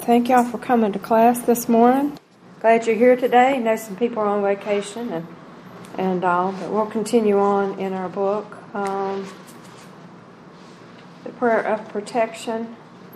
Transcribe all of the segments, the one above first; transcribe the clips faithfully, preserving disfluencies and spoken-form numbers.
Thank y'all for coming to class this morning. Glad you're here today. I know some people are on vacation and and all, but we'll continue on in our book. Um, the prayer of protection.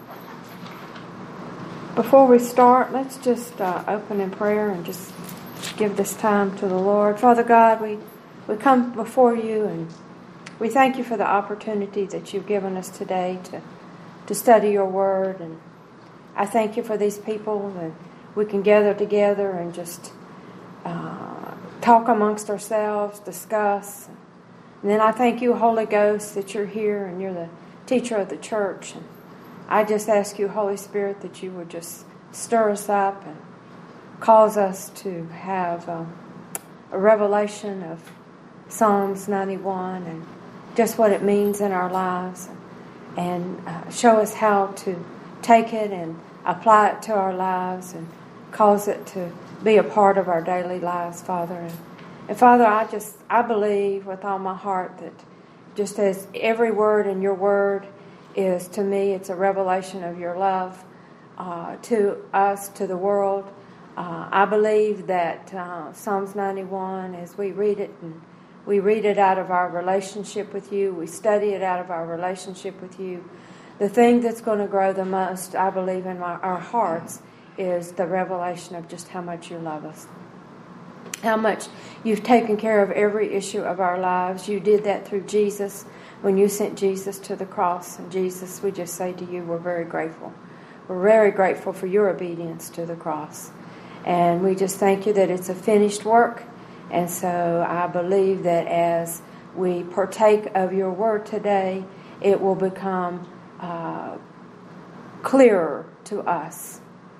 Before we start, let's just uh, open in prayer and just give this time to the Lord. Father God, we, we come before you and we thank you for the opportunity that you've given us today to, to study your word. And I thank you for these people that we can gather together and just uh, talk amongst ourselves, discuss. And then I thank you, Holy Ghost, that you're here and you're the teacher of the church. And I just ask you, Holy Spirit, that you would just stir us up and cause us to have um, a revelation of Psalms ninety-one and just what it means in our lives, and uh, show us how to take it and apply it to our lives and cause it to be a part of our daily lives, Father. And, and Father, I just, I believe with all my heart that just as every word in your word is, to me, it's a revelation of your love uh, to us, to the world. Uh, I believe that uh, Psalms ninety-one, as we read it, and we read it out of our relationship with you, we study it out of our relationship with you, the thing that's going to grow the most, I believe, in my, our hearts is the revelation of just how much you love us. How much you've taken care of every issue of our lives. You did that through Jesus when you sent Jesus to the cross. And Jesus, we just say to you, we're very grateful. We're very grateful for your obedience to the cross. And we just thank you that it's a finished work. And so I believe that as we partake of your word today, it will become Uh, clearer to us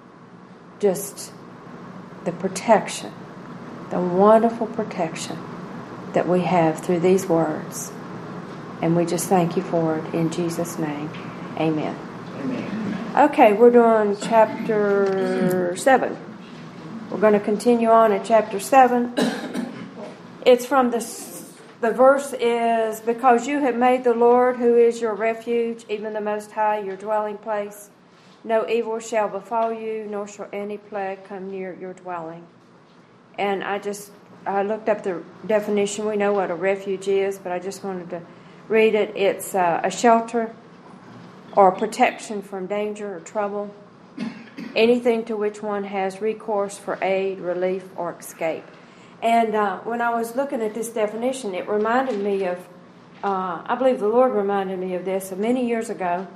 just the protection, the wonderful protection that we have through these words. And we just thank you for it in Jesus' name. Amen. Amen. Okay, we're doing chapter seven. We're going to continue on in chapter seven. It's from the The verse is, because you have made the Lord, who is your refuge, even the Most High, your dwelling place, no evil shall befall you, nor shall any plague come near your dwelling. And I just, I looked up the definition. We know what a refuge is, but I just wanted to read it. It's uh, a shelter or protection from danger or trouble, anything to which one has recourse for aid, relief, or escape. And uh, when I was looking at this definition, it reminded me of, uh, I believe the Lord reminded me of this. So many years ago,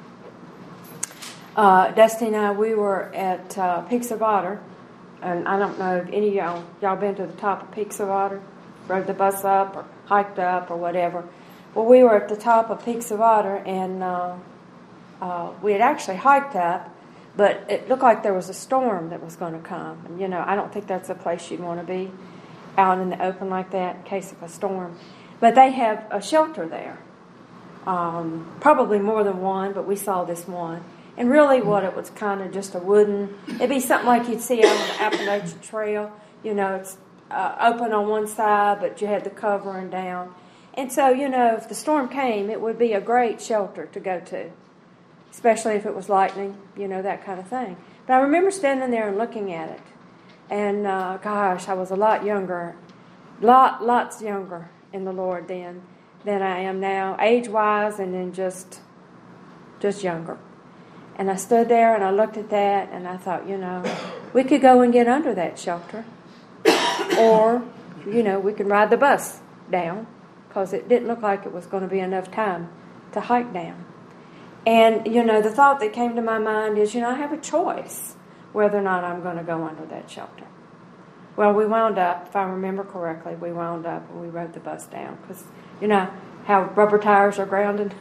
uh, Dusty and I, we were at uh, Peaks of Otter. And I don't know if any of y'all, y'all been to the top of Peaks of Otter, rode the bus up or hiked up or whatever. Well, we were at the top of Peaks of Otter, and uh, uh, we had actually hiked up, but it looked like there was a storm that was going to come. And, you know, I don't think that's a place you'd want to be, out in the open like that in case of a storm. But they have a shelter there. Um, probably more than one, but we saw this one. And really what it was kind of just a wooden, it'd be something like you'd see out on the Appalachian Trail. You know, it's uh, open on one side, but you had the covering down. And so, you know, if the storm came, it would be a great shelter to go to, especially if it was lightning, you know, that kind of thing. But I remember standing there and looking at it. And, uh, gosh, I was a lot younger, lot, lots younger in the Lord then than I am now, age-wise, and then just, just younger. And I stood there and I looked at that and I thought, you know, we could go and get under that shelter. Or, you know, we could ride the bus down, because it didn't look like it was going to be enough time to hike down. And, you know, the thought that came to my mind is, you know, I have a choice whether or not I'm going to go under that shelter. Well, we wound up, if I remember correctly, we wound up and we rode the bus down, because, you know, how rubber tires are grounded.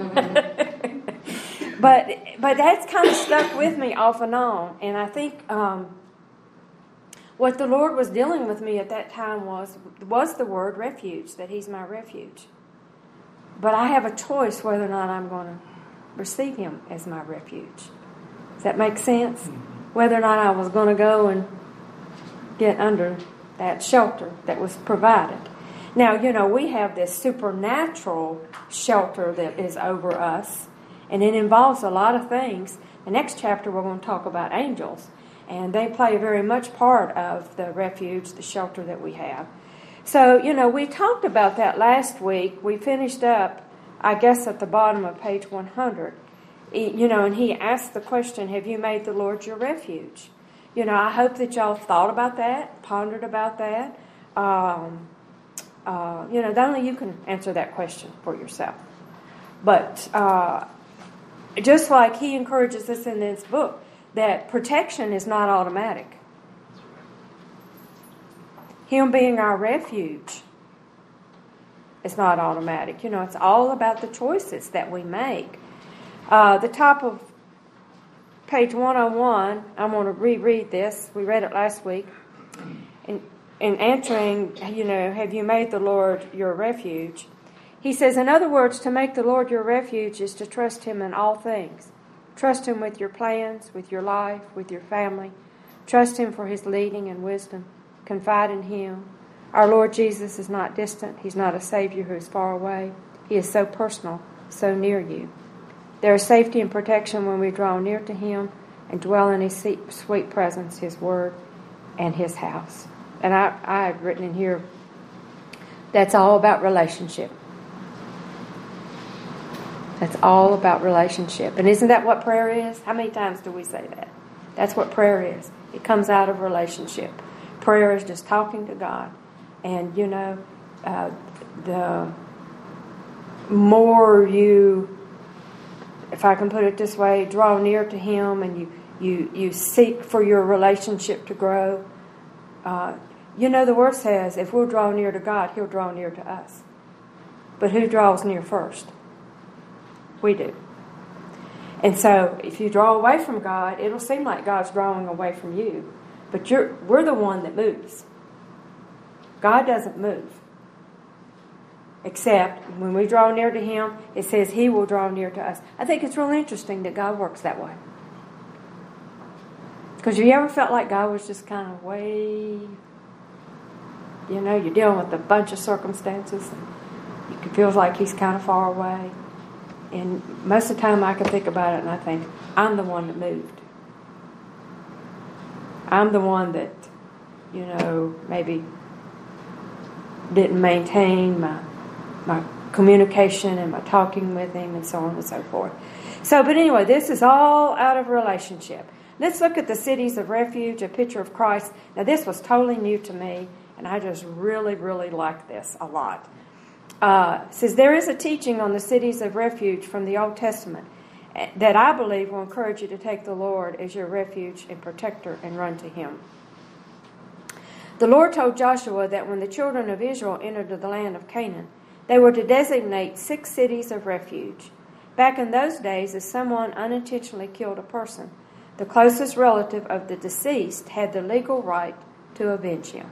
but but that's kind of stuck with me off and on. And I think um, what the Lord was dealing with me at that time was, was the word refuge, that He's my refuge. But I have a choice whether or not I'm going to receive Him as my refuge. Does that make sense? Whether or not I was going to go and get under that shelter that was provided. Now, you know, we have this supernatural shelter that is over us, and it involves a lot of things The next chapter we're going to talk about angels. And they play a very much part of the refuge, the shelter that we have. So, you know, we talked about that last week. We finished up, I guess, at the bottom of page one hundred. You know, and he asked the question, have you made the Lord your refuge? You know, I hope that y'all thought about that, pondered about that. Um, uh, you know, only you can answer that question for yourself. But uh, just like he encourages us in this book, that protection is not automatic. Him being our refuge is not automatic. You know, it's all about the choices that we make. Uh, the top of page one oh one, I'm going to reread this. We read it last week. In, in answering, you know, have you made the Lord your refuge? He says, in other words, to make the Lord your refuge is to trust Him in all things. Trust Him with your plans, with your life, with your family. Trust Him for His leading and wisdom. Confide in Him. Our Lord Jesus is not distant. He's not a Savior who is far away. He is so personal, so near you. There is safety and protection when we draw near to Him and dwell in His sweet presence, His Word, and His house. And I, I had written in here, that's all about relationship. That's all about relationship. And isn't that what prayer is? How many times do we say that? That's what prayer is. It comes out of relationship. Prayer is just talking to God. And, you know, uh, the more you, if I can put it this way, draw near to Him and you, you, you seek for your relationship to grow. Uh, you know, the Word says if we'll draw near to God, He'll draw near to us. But who draws near first? We do. And so if you draw away from God, it'll seem like God's drawing away from you. But you're, we're the one that moves. God doesn't move. Except when we draw near to Him, it says He will draw near to us. I think it's really interesting that God works that way. Because have you ever felt like God was just kind of way, you know, you're dealing with a bunch of circumstances and it feels like He's kind of far away. And most of the time I can think about it and I think, I'm the one that moved. I'm the one that, you know, maybe didn't maintain my my communication and my talking with Him and so on and so forth. So, but anyway, this is all out of relationship. Let's look at the cities of refuge, a picture of Christ. Now, this was totally new to me, and I just really, really like this a lot. Uh, it says, there is a teaching on the cities of refuge from the Old Testament that I believe will encourage you to take the Lord as your refuge and protector and run to Him. The Lord told Joshua that when the children of Israel entered the land of Canaan, they were to designate six cities of refuge. Back in those days, if someone unintentionally killed a person, the closest relative of the deceased had the legal right to avenge him.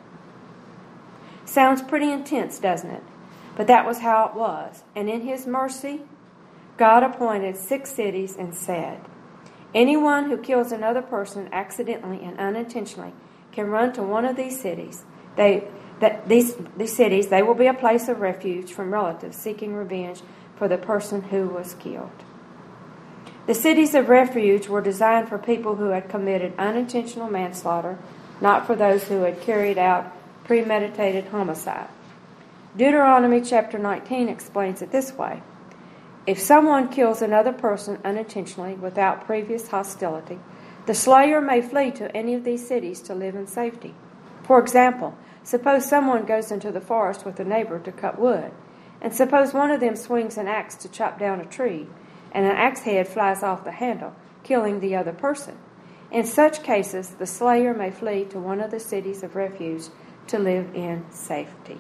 Sounds pretty intense, doesn't it? But that was how it was. And in His mercy, God appointed six cities and said, anyone who kills another person accidentally and unintentionally can run to one of these cities. They that these these cities, they will be a place of refuge from relatives seeking revenge for the person who was killed. The cities of refuge were designed for people who had committed unintentional manslaughter, not for those who had carried out premeditated homicide. Deuteronomy chapter nineteen explains it this way. If someone kills another person unintentionally without previous hostility, the slayer may flee to any of these cities to live in safety. For example, suppose someone goes into the forest with a neighbor to cut wood, and suppose one of them swings an axe to chop down a tree, and an axe head flies off the handle, killing the other person. In such cases, the slayer may flee to one of the cities of refuge to live in safety.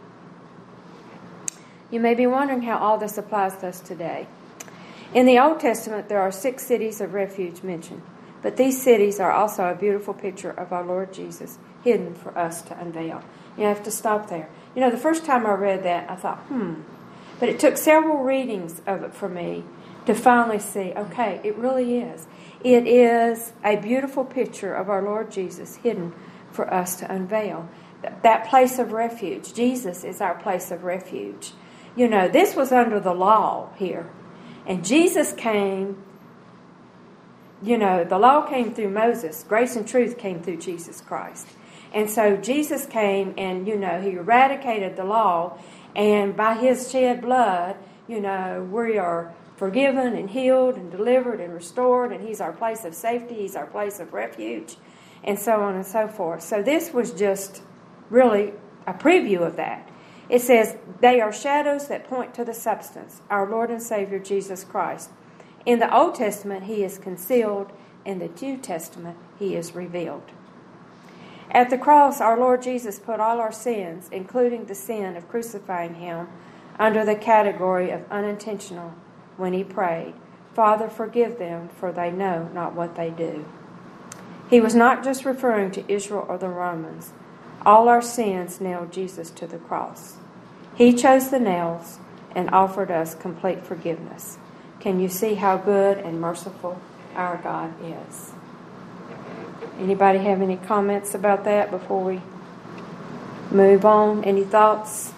You may be wondering how all this applies to us today. In the Old Testament, there are six cities of refuge mentioned, but these cities are also a beautiful picture of our Lord Jesus, hidden for us to unveil. You have to stop there. You know, the first time I read that, I thought, hmm. But it took several readings of it for me to finally see, okay, it really is. It is a beautiful picture of our Lord Jesus, hidden for us to unveil. That place of refuge. Jesus is our place of refuge. You know, this was under the law here. And Jesus came you know, the law came through Moses. Grace and truth came through Jesus Christ. And so Jesus came and, you know, he eradicated the law. And by his shed blood, you know, we are forgiven and healed and delivered and restored. And he's our place of safety. He's our place of refuge. And so on and so forth. So this was just really a preview of that. It says, they are shadows that point to the substance, our Lord and Savior Jesus Christ. In the Old Testament, he is concealed. In the New Testament, he is revealed. At the cross, our Lord Jesus put all our sins, including the sin of crucifying him, under the category of unintentional when he prayed, Father, forgive them, for they know not what they do. He was not just referring to Israel or the Romans. All our sins nailed Jesus to the cross. He chose the nails and offered us complete forgiveness. Can you see how good and merciful our God is? Anybody have any comments about that before we move on? Any thoughts?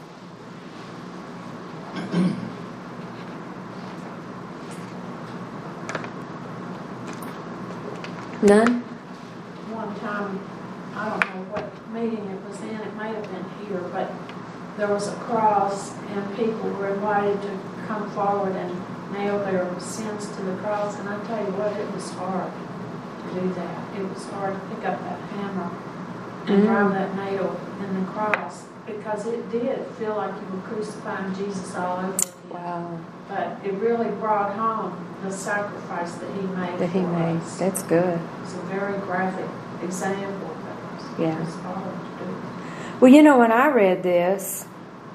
None? One time, I don't know what meeting it was in, it may have been here, but there was a cross and people were invited to come forward and nail their sins to the cross. And I tell you what, it was hard to do that. It was hard to pick up that hammer and Mm. drive that nail in the cross, because it did feel like you were crucifying Jesus all over again. Wow. But it really brought home the sacrifice that he made That he for made. us. That's good. It's a very graphic example of that. Yeah. It's hard to do. Well, you know, when I read this,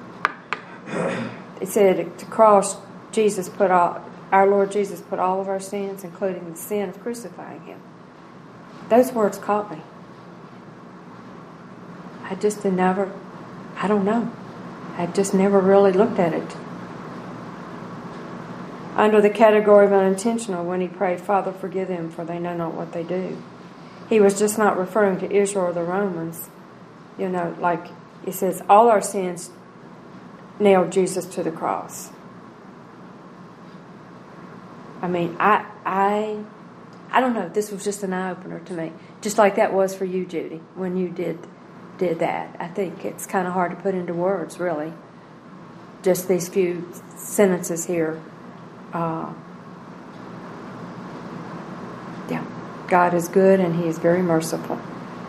it said to cross, Jesus put all, our Lord Jesus put all of our sins, including the sin of crucifying him. Those words caught me. I just had never, I don't know. I just never really looked at it. Under the category of unintentional, when he prayed, Father, forgive them, for they know not what they do. He was just not referring to Israel or the Romans. You know, like it says, all our sins nailed Jesus to the cross. I mean, I, I, I don't know. This was just an eye-opener to me. Just like that was for you, Judy, when you did did that. I think it's kind of hard to put into words, really. Just these few sentences here. Uh, yeah, God is good and he is very merciful.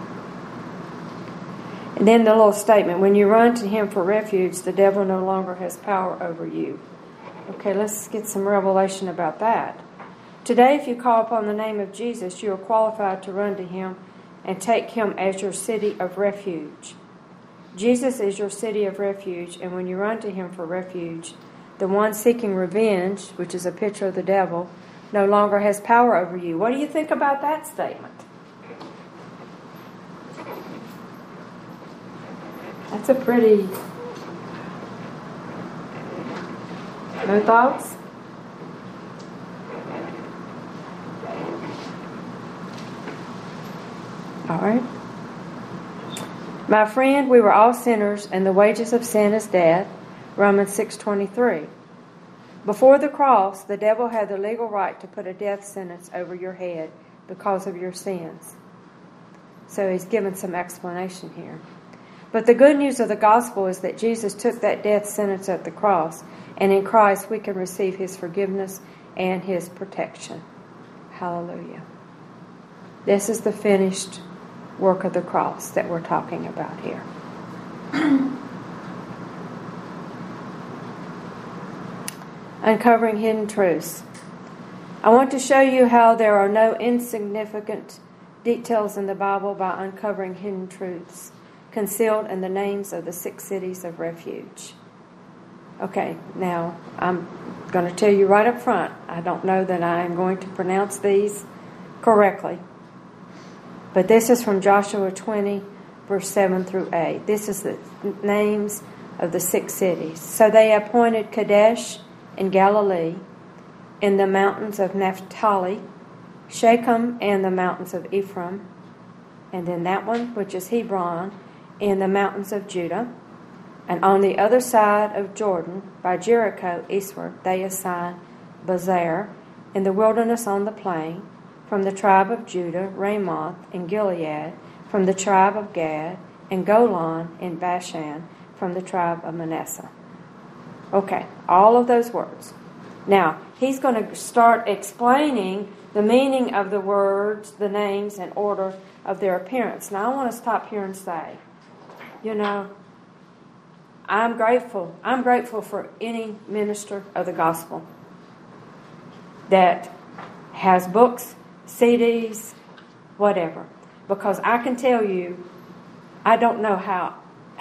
And then the little statement, when you run to him for refuge, the devil no longer has power over you. Okay, let's get some revelation about that. Today, if you call upon the name of Jesus, you are qualified to run to him and take him as your city of refuge. Jesus is your city of refuge, and when you run to him for refuge, the one seeking revenge, which is a picture of the devil, no longer has power over you. What do you think about that statement? That's a pretty... No thoughts? All right. My friend, we were all sinners, and the wages of sin is death. Romans six twenty-three. Before the cross, the devil had the legal right to put a death sentence over your head because of your sins. So he's given some explanation here. But the good news of the gospel is that Jesus took that death sentence at the cross, and in Christ we can receive his forgiveness and his protection. Hallelujah. This is the finished work of the cross that we're talking about here. Uncovering hidden truths. I want to show you how there are no insignificant details in the Bible by uncovering hidden truths concealed in the names of the six cities of refuge. Okay, now I'm going to tell you right up front, I don't know that I am going to pronounce these correctly. But this is from Joshua twenty, verse seven through eight. This is the names of the six cities. So they appointed Kadesh in Galilee, in the mountains of Naphtali, Shechem and the mountains of Ephraim, and then that one, which is Hebron, in the mountains of Judah. And on the other side of Jordan, by Jericho eastward, they assigned Bezer, in the wilderness on the plain, from the tribe of Judah, Ramoth in Gilead, from the tribe of Gad, and Golan in Bashan, from the tribe of Manasseh. Okay, all of those words. Now, he's going to start explaining the meaning of the words, the names, and order of their appearance. Now, I want to stop here and say, you know, I'm grateful. I'm grateful for any minister of the gospel that has books, C Ds, whatever. Because I can tell you, I don't know how,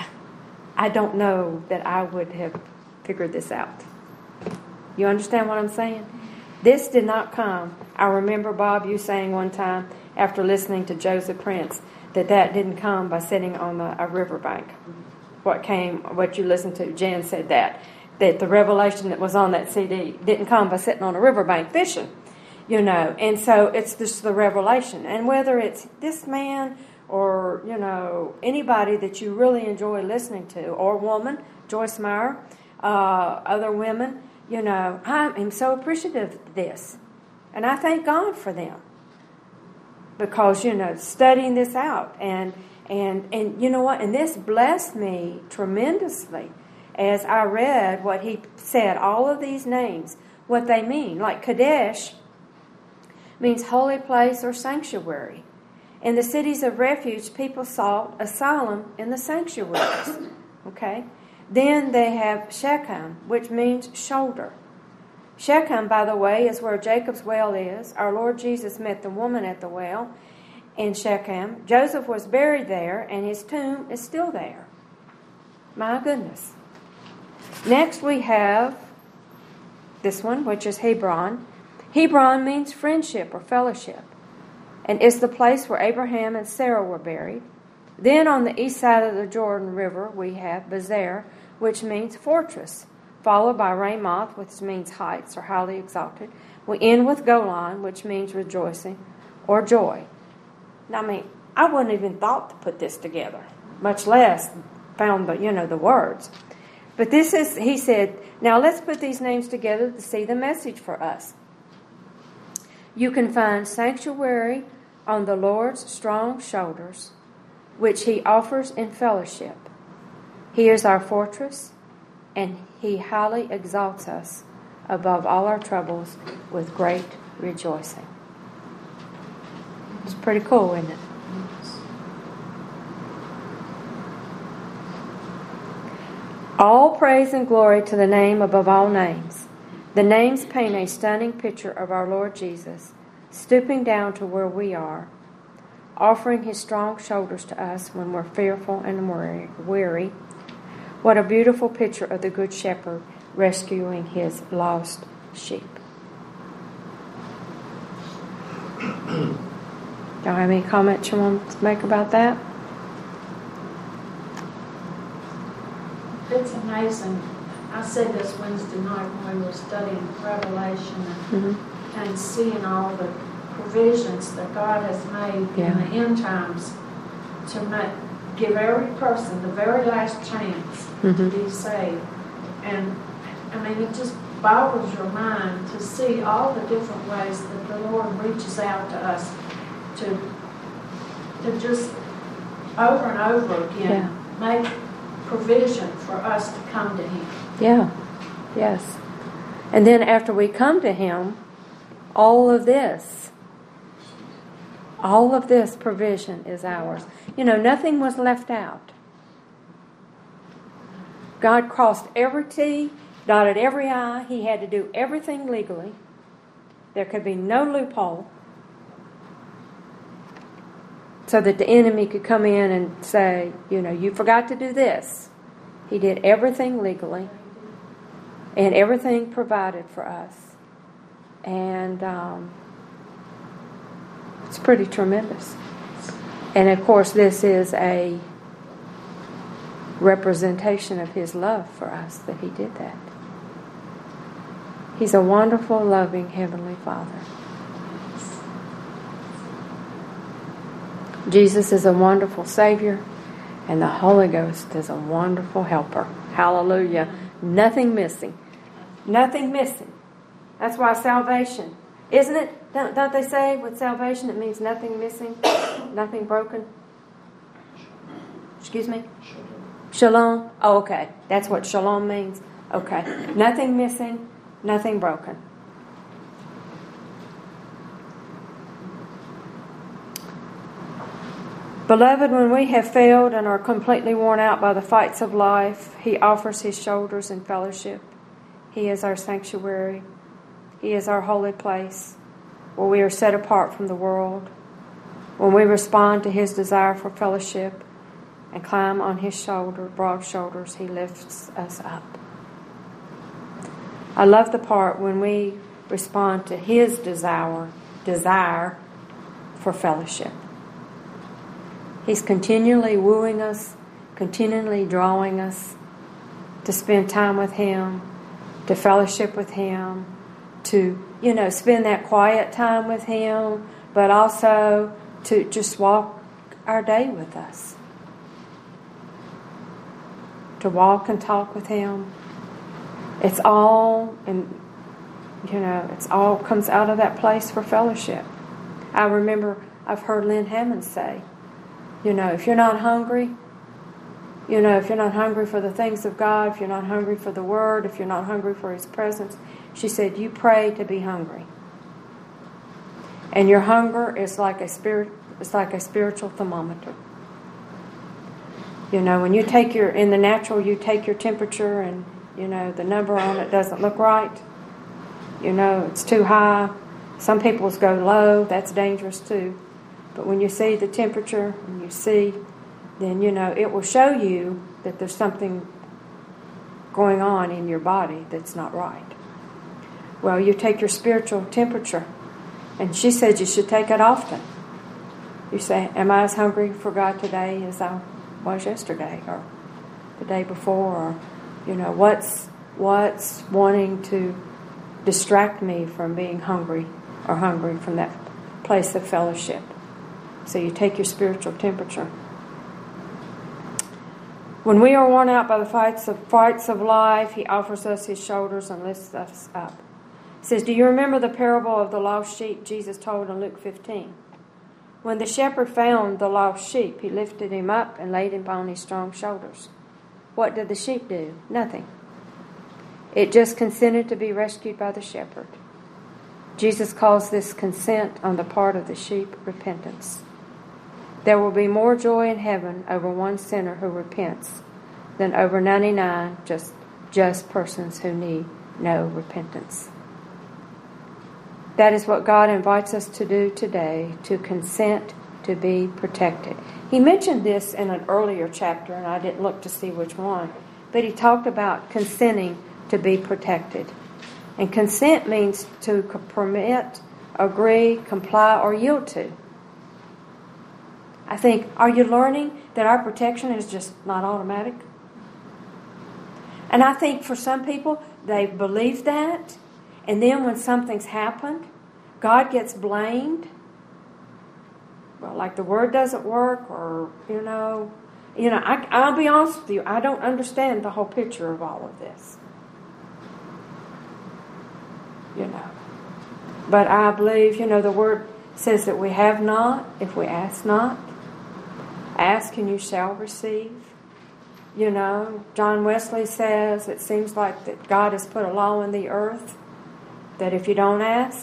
I don't know that I would have figured this out. You understand what I'm saying? This did not come. I remember, Bob, you saying one time after listening to Joseph Prince that that didn't come by sitting on the, a riverbank. What came, what you listened to, Jan said that, that the revelation that was on that C D didn't come by sitting on a riverbank fishing, you know. And so it's just the revelation. And whether it's this man or, you know, anybody that you really enjoy listening to, or woman, Joyce Meyer, uh, other women, you know, I am so appreciative of this. And I thank God for them. Because, you know, studying this out. And, and, and you know what? And this blessed me tremendously as I read what he said, all of these names, what they mean. Like Kadesh means holy place or sanctuary. In the cities of refuge, people sought asylum in the sanctuaries. Okay? Then they have Shechem, which means shoulder. Shechem, by the way, is where Jacob's well is. Our Lord Jesus met the woman at the well in Shechem. Joseph was buried there, and his tomb is still there. My goodness. Next we have this one, which is Hebron. Hebron means friendship or fellowship, and is the place where Abraham and Sarah were buried. Then on the east side of the Jordan River, we have Bezer, which means fortress, followed by Ramoth, which means heights or highly exalted. We end with Golan, which means rejoicing or joy. Now, I mean, I wouldn't even thought to put this together, much less found the, you know, the words. But this is, he said, now let's put these names together to see the message for us. You can find sanctuary on the Lord's strong shoulders, which he offers in fellowship. He is our fortress, and he highly exalts us above all our troubles with great rejoicing. It's pretty cool, isn't it? All praise and glory to the name above all names. The names paint a stunning picture of our Lord Jesus, stooping down to where we are, offering his strong shoulders to us when we're fearful and weary. What a beautiful picture of the Good Shepherd rescuing his lost sheep. Y'all have any comments you want to make about that? It's amazing. I said this Wednesday night when we were studying Revelation and, mm-hmm. and seeing all the provisions that God has made yeah. in the end times to make, give every person the very last chance mm-hmm. to be saved. And I mean, it just boggles your mind to see all the different ways that the Lord reaches out to us to, to just over and over again yeah. make provision for us to come to him. Yeah, yes. And then after we come to him, all of this, all of this provision is ours. You know, nothing was left out. God crossed every T, dotted every I. He had to do everything legally. There could be no loophole so that the enemy could come in and say, you know, you forgot to do this. He did everything legally and everything provided for us. And um, it's pretty tremendous. And of course, this is a representation of his love for us that he did that. He's a wonderful, loving Heavenly Father. Jesus is a wonderful Savior, and the Holy Ghost is a wonderful helper. Hallelujah. Nothing missing. Nothing missing. That's why salvation, isn't it? Don't, don't they say with salvation it means nothing missing, nothing broken? Excuse me? Shalom. Oh, okay. That's what shalom means. Okay. Nothing missing, nothing broken. Beloved, when we have failed and are completely worn out by the fights of life, He offers His shoulders in fellowship. He is our sanctuary. He is our holy place where we are set apart from the world. When we respond to His desire for fellowship and climb on His shoulder, broad shoulders, He lifts us up. I love the part when we respond to His desire, desire for fellowship. He's continually wooing us, continually drawing us to spend time with Him, to fellowship with Him, to, you know, spend that quiet time with Him, but also to just walk our day with us. To walk and talk with Him. It's all, and you know, it's all comes out of that place for fellowship. I remember I've heard Lynn Hammond say, you know, if you're not hungry, you know, if you're not hungry for the things of God, if you're not hungry for the Word, if you're not hungry for His presence, she said, you pray to be hungry. And your hunger is like a spirit, it's like a spiritual thermometer. You know, when you take your, in the natural, you take your temperature and, you know, the number on it doesn't look right. You know, it's too high. Some people's go low. That's dangerous too. But when you see the temperature and you see, then, you know, it will show you that there's something going on in your body that's not right. Well, you take your spiritual temperature, and she said you should take it often. You say, am I as hungry for God today as I was yesterday or the day before? Or, you know, what's, what's wanting to distract me from being hungry or hungry from that place of fellowship? So you take your spiritual temperature. When we are worn out by the fights of fights of life, He offers us His shoulders and lifts us up. He says, do you remember the parable of the lost sheep Jesus told in Luke fifteen? When the shepherd found the lost sheep, he lifted him up and laid him on his strong shoulders. What did the sheep do? Nothing. It just consented to be rescued by the shepherd. Jesus calls this consent on the part of the sheep repentance. There will be more joy in heaven over one sinner who repents than over ninety-nine just, just persons who need no repentance. That is what God invites us to do today, to consent to be protected. He mentioned this in an earlier chapter, and I didn't look to see which one, but he talked about consenting to be protected. And consent means to permit, agree, comply, or yield to. I think, are you learning that our protection is just not automatic? And I think for some people, they believe that, and then when something's happened, God gets blamed. Well, like the word doesn't work, or, you know, you know. I, I'll be honest with you, I don't understand the whole picture of all of this. You know. But I believe, you know, the word says that we have not if we ask not. Ask and you shall receive. You know, John Wesley says it seems like that God has put a law in the earth that if you don't ask,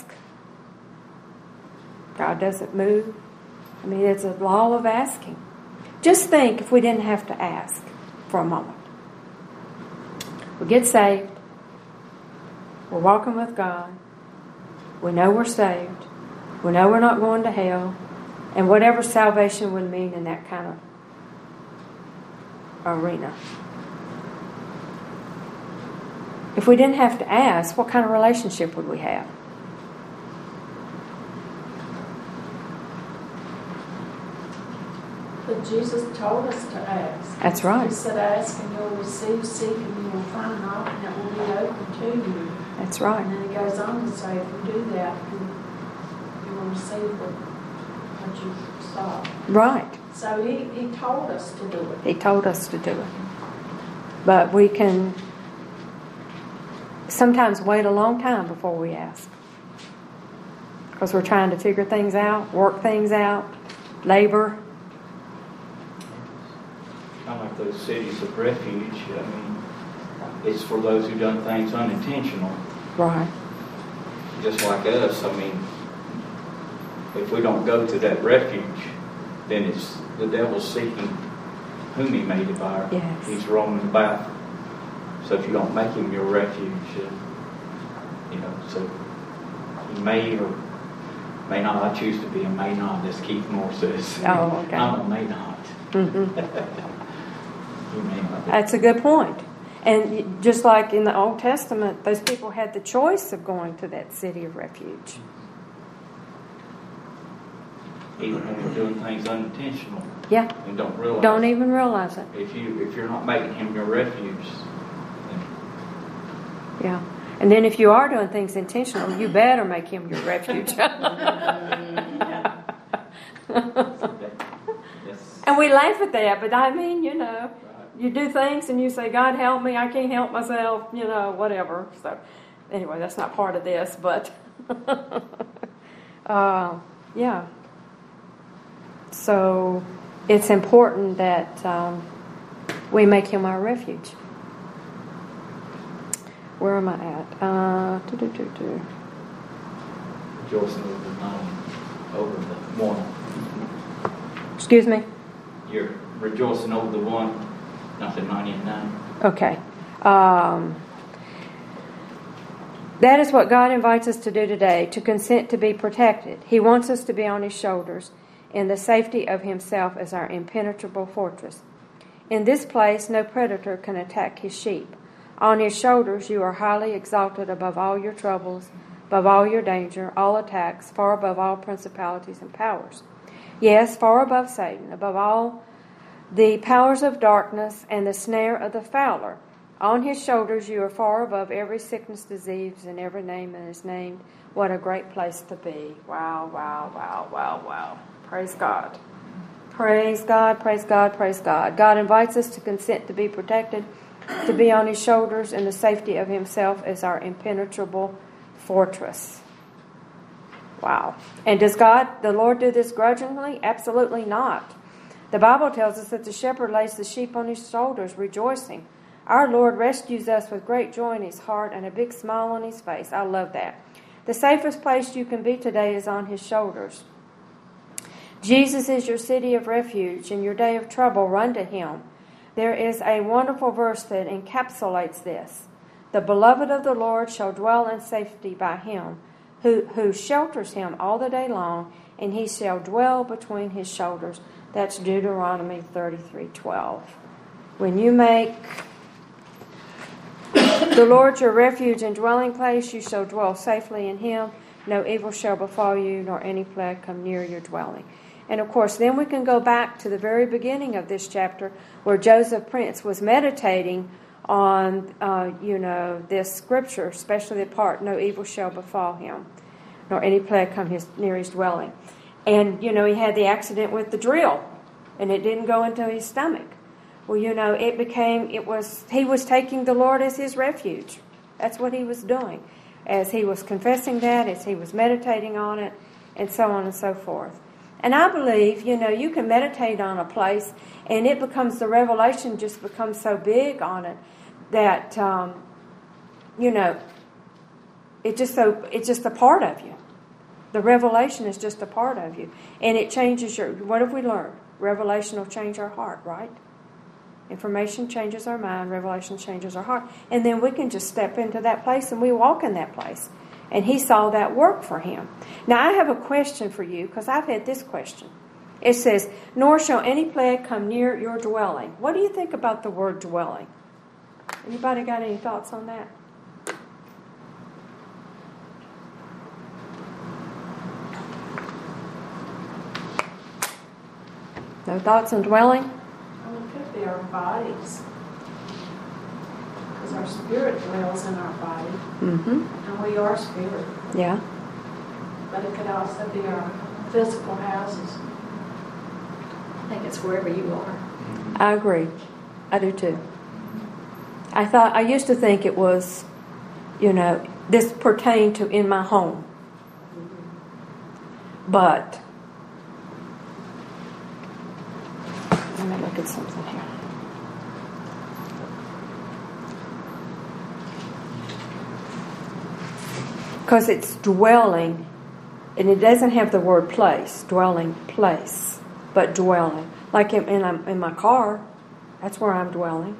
God doesn't move. I mean, it's a law of asking. Just think if we didn't have to ask for a moment. We get saved. We're walking with God. We know we're saved. We know we're not going to hell. And whatever salvation would mean in that kind of arena. If we didn't have to ask, what kind of relationship would we have? But Jesus told us to ask. That's right. He said, ask and you'll receive, seek and you will find, knock and it will be open to you. That's right. And then he goes on to say, if you do that, you, you will receive what, what you sought. Right. So he, he told us to do it. He told us to do it. But we can sometimes wait a long time before we ask. Because we're trying to figure things out, work things out, labor. Kind of like those cities of refuge. I mean, it's for those who've done things unintentional. Right. Just like us. I mean, if we don't go to that refuge, then it's the devil seeking whom he may devour. Yes. He's roaming about. So if you don't make him your refuge, uh, you know, so he may or may not. I choose to be a may not, as Keith Moore says. Oh, okay. I'm a may not. Mm-hmm. He may not be. That's a good point. And just like in the Old Testament, those people had the choice of going to that city of refuge. Even when we're doing things unintentional. Yeah. And don't realize. Don't even realize it. If you if you're not making him your refuge, then Yeah. And then if you are doing things intentional, you better make him your refuge. yes. And we laugh at that, but I mean, you know, you do things and you say, God help me, I can't help myself, you know, whatever. So anyway, that's not part of this, but uh, yeah. So it's important that um, we make him our refuge. Where am I at? Uh, doo, doo, doo, doo. Rejoicing over the nine, over the one. Excuse me? You're rejoicing over the one, not the ninety-nine. Okay. Um, that is what God invites us to do today, to consent to be protected. He wants us to be on his shoulders in the safety of himself as our impenetrable fortress. In this place, no predator can attack his sheep. On his shoulders you are highly exalted above all your troubles, above all your danger, all attacks, far above all principalities and powers. Yes, far above Satan, above all the powers of darkness and the snare of the fowler. On his shoulders you are far above every sickness, disease, and every name that is named. What a great place to be. Wow, wow, wow, wow, wow. Praise God. Praise God, praise God, praise God. God invites us to consent to be protected, to be on his shoulders in the safety of himself as our impenetrable fortress. Wow. And does God, the Lord, do this grudgingly? Absolutely not. The Bible tells us that the shepherd lays the sheep on his shoulders, rejoicing. Our Lord rescues us with great joy in his heart and a big smile on his face. I love that. The safest place you can be today is on his shoulders. Jesus is your city of refuge. In your day of trouble, run to him. There is a wonderful verse that encapsulates this. The beloved of the Lord shall dwell in safety by him, who, who shelters him all the day long, and he shall dwell between his shoulders. That's Deuteronomy thirty-three twelve. When you make the Lord your refuge and dwelling place, you shall dwell safely in him. No evil shall befall you, nor any plague come near your dwelling. And of course, then we can go back to the very beginning of this chapter where Joseph Prince was meditating on, uh, you know, this scripture, especially the part, no evil shall befall him, nor any plague come his, near his dwelling. And, you know, he had the accident with the drill, and it didn't go into his stomach. Well, you know, it became, it was, he was taking the Lord as his refuge. That's what he was doing. As he was confessing that, as he was meditating on it, and so on and so forth. And I believe, you know, you can meditate on a place, and it becomes, the revelation just becomes so big on it that, um, you know, it just so it's just a part of you. The revelation is just a part of you, and it changes your. What have we learned? Revelation will change our heart, right? Information changes our mind. Revelation changes our heart, and then we can just step into that place, and we walk in that place. And he saw that work for him. Now, I have a question for you, because I've had this question. It says, nor shall any plague come near your dwelling. What do you think about the word dwelling? Anybody got any thoughts on that? No thoughts on dwelling? Well, it could be our bodies. Because our spirit dwells in our body. Mm-hmm. And we are spirit. Yeah. But it could also be our physical houses. I think it's wherever you are. I agree. I do too. I thought, I used to think it was, you know, this pertained to in my home. But let me look at something here. Because it's dwelling, and it doesn't have the word place, dwelling place, but dwelling. Like in, in, in my car, that's where I'm dwelling.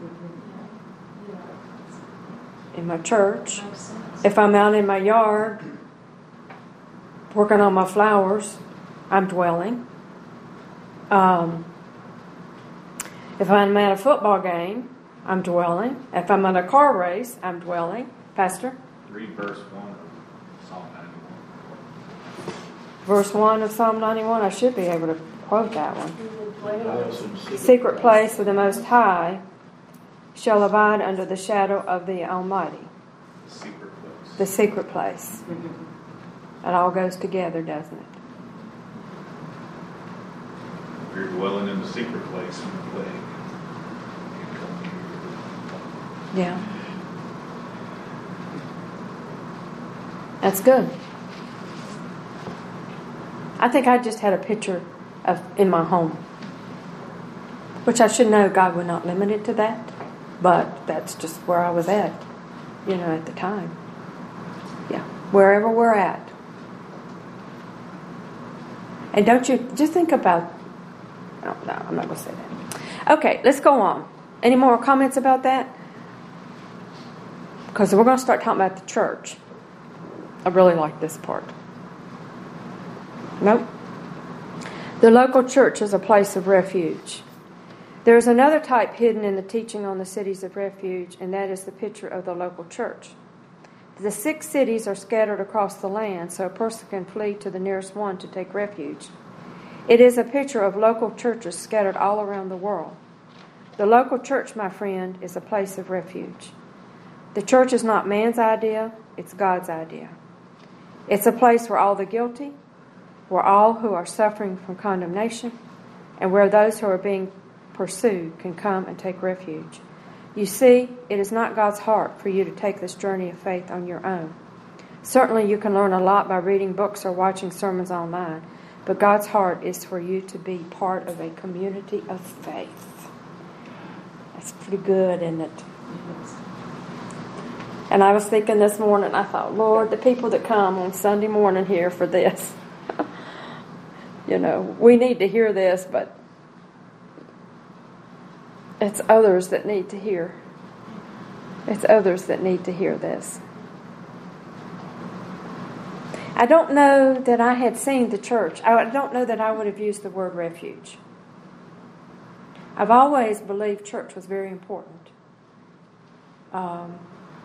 In my church. If I'm out in my yard working on my flowers, I'm dwelling. Um, if I'm at a football game, I'm dwelling. If I'm at a car race, I'm dwelling. Pastor? Read verse one of Psalm ninety-one. Verse one of Psalm ninety-one, I should be able to quote that one. Secret place of the Most High shall abide under the shadow of the Almighty. The secret place. The secret place. It all goes together, doesn't it? If you're dwelling in the secret place in the plague, you come here. Yeah. That's good. I think I just had a picture of in my home, which I should know God would not limit it to that, but that's just where I was at, you know, at the time. Yeah, wherever we're at. And don't you just think about, oh, no, I'm not going to say that. Okay, let's go on. Any more comments about that? Because we're going to start talking about the church. I really like this part. Nope. The local church is a place of refuge. There is another type hidden in the teaching on the cities of refuge, and that is the picture of the local church. The six cities are scattered across the land, so a person can flee to the nearest one to take refuge. It is a picture of local churches scattered all around the world. The local church, my friend, is a place of refuge. The church is not man's idea, it's God's idea. It's a place where all the guilty, where all who are suffering from condemnation, and where those who are being pursued can come and take refuge. You see, it is not God's heart for you to take this journey of faith on your own. Certainly you can learn a lot by reading books or watching sermons online, but God's heart is for you to be part of a community of faith. That's pretty good, isn't it? And I was thinking this morning, I thought, Lord, the people that come on Sunday morning here for this, you know, we need to hear this, but it's others that need to hear. It's others that need to hear this. I don't know that I had seen the church. I don't know that I would have used the word refuge. I've always believed church was very important. Um,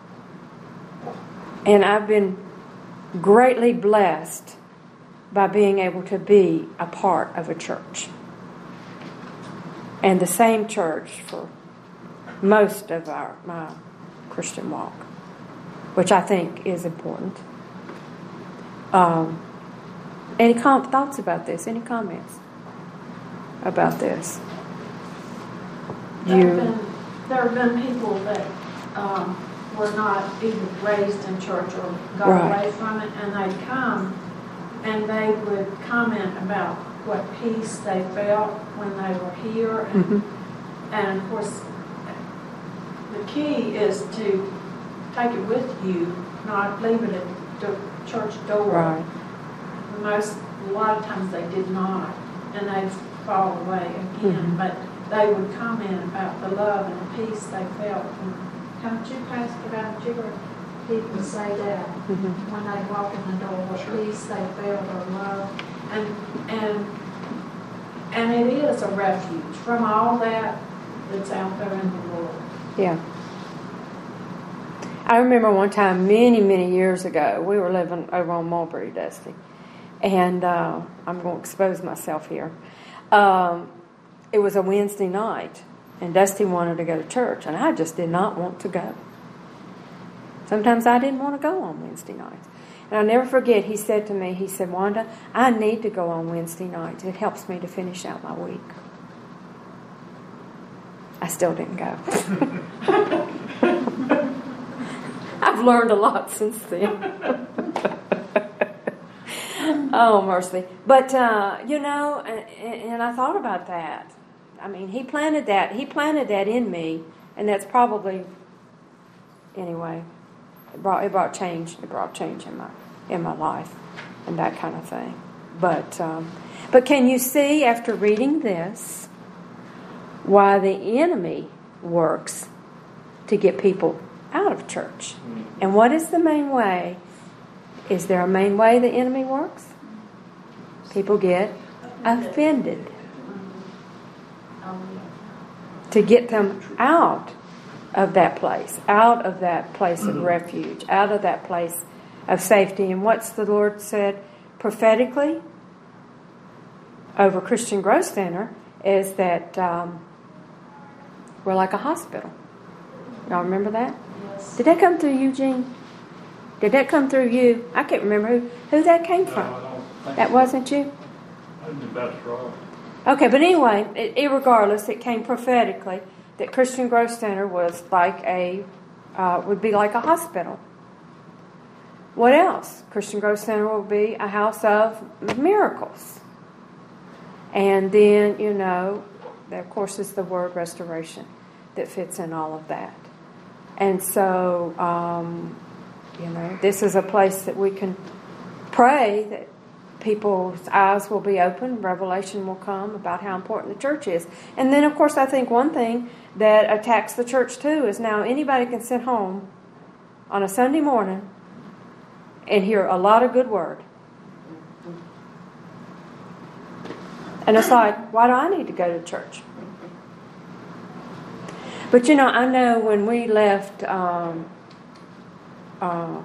and I've been greatly blessed by being able to be a part of a church. And the same church for most of our my Christian walk, which I think is important. Um, any com- thoughts about this? Any comments about this? There You, have been, there have been people that um, were not even raised in church or got Right. away from it, and they'd come and they would comment about what peace they felt when they were here. And, mm-hmm. and of course, the key is to take it with you, not leave it at the church door. Right. Most, a lot of times they did not, and they'd fall away again. Mm-hmm. But they would comment about the love and the peace they felt. And haven't you, Pastor, about you heard people say that Mm-hmm. when they walk in the door, what peace they felt or love, and and and it is a refuge from all that that's out there in the world. Yeah. I remember one time many, many years ago, we were living over on Mulberry, Dusty. And uh, I'm going to expose myself here. Um, it was a Wednesday night, and Dusty wanted to go to church, and I just did not want to go. Sometimes I didn't want to go on Wednesday nights. And I'll never forget, he said to me, he said, Wanda, I need to go on Wednesday nights. It helps me to finish out my week. I still didn't go. I've learned a lot since then. Oh, mercy. But, uh, you know, and, and I thought about that. I mean, he planted that. He planted that in me, and that's probably, anyway, it brought, it brought change. It brought change in my, in my life and that kind of thing. But, um, but can you see, after reading this, why the enemy works to get people out of church? And what is the main way? Is there a main way the enemy works? People get offended. To get them out of that place, out of that place of refuge, out of that place of safety. And what's the Lord said prophetically over Christian Growth Center is that um, we're like a hospital. Y'all remember that? Yes. Did that come through you, Gene? Did that come through you? I can't remember who, who that came from. No, I don't think That so. wasn't you? I think that's right. Okay, but anyway, it, irregardless, it came prophetically that Christian Growth Center was like a, uh, would be like a hospital. What else? Christian Growth Center will be a house of miracles. And then, you know, there of course is the word restoration that fits in all of that. And so, um, you know, this is a place that we can pray that people's eyes will be open, revelation will come about how important the church is. And then, of course, I think one thing that attacks the church too is now anybody can sit home on a Sunday morning and hear a lot of good word. And it's like, why do I need to go to church? But, you know, I know when we left um, uh,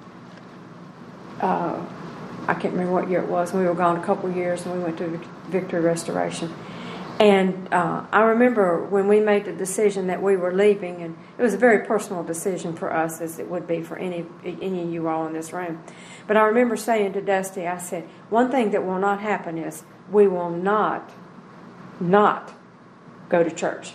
uh, I can't remember what year it was. We were gone a couple of years and we went to Victory Restoration. And uh, I remember when we made the decision that we were leaving, and it was a very personal decision for us, as it would be for any, any of you all in this room. But I remember saying to Dusty, I said, one thing that will not happen is we will not, not go to church.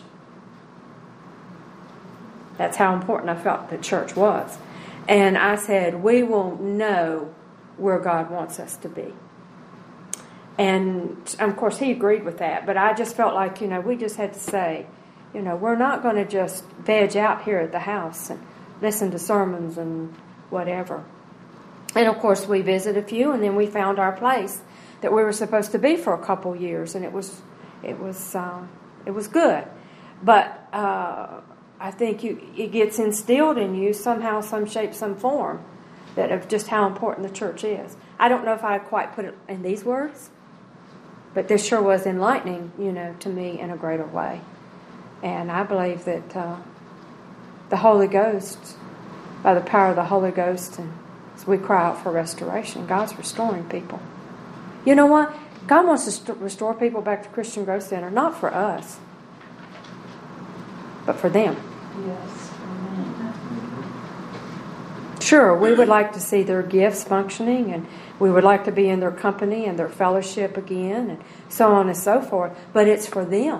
That's how important I felt that church was. And I said, we will know where God wants us to be. And of course he agreed with that, but I just felt like, you know, we just had to say, you know, we're not going to just veg out here at the house and listen to sermons and whatever. And of course we visited a few, and then we found our place that we were supposed to be for a couple years, and it was it was uh, it was good. But uh, I think you it gets instilled in you somehow, some shape, some form, that of just how important the church is. I don't know if I quite put it in these words, but this sure was enlightening, you know, to me in a greater way. And I believe that uh, the Holy Ghost, by the power of the Holy Ghost, and as we cry out for restoration, God's restoring people. You know what? God wants to st- restore people back to Christian Growth Center, not for us, but for them. Yes. Amen. Sure, we would like to see their gifts functioning, and we would like to be in their company and their fellowship again, and so on and so forth, but it's for them.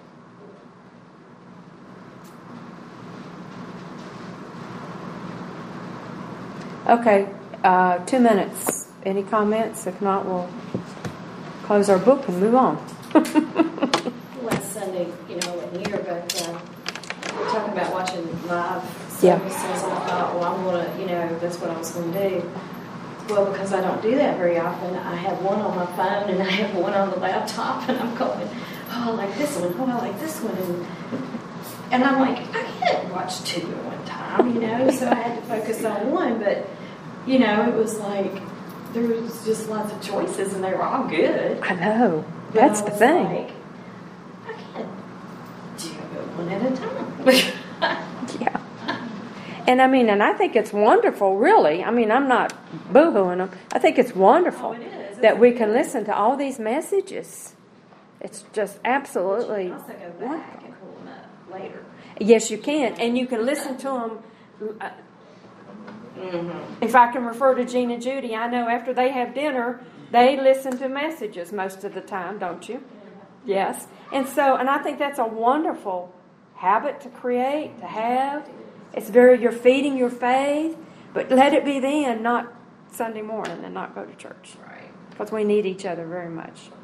Okay, uh, two minutes. Any comments? If not, we'll close our book and move on. Last Sunday, you know, I wasn't here, but uh, we were talking about watching live Yeah. services, and I thought, well, I'm going to, you know, that's what I was going to do. Well, because I don't do that very often, I have one on my phone and I have one on the laptop, and I'm going, oh, I like this one, oh, I like this one, and and I'm like, I can't watch two at one time, you know, so I had to focus on one, but, you know, it was like, there was just lots of choices, and they were all good. I know. But That's I the was thing. Like, I can't do it one at a time. Yeah. And I mean, and I think it's wonderful, really. I mean, I'm not boo-hooing them. I think it's wonderful Oh, it is. that we can listen to all these messages. It's just absolutely You can also go back wonderful. and pull them up later. Yes, you can. And you can listen to them. Uh, Mm-hmm. if I can refer to Gene and Judy, I know after they have dinner, they listen to messages most of the time, don't you? Yes. And so, and I think that's a wonderful habit to create, to have. It's very, you're feeding your faith, but let it be then, not Sunday morning and not go to church. Right. because we need each other very much.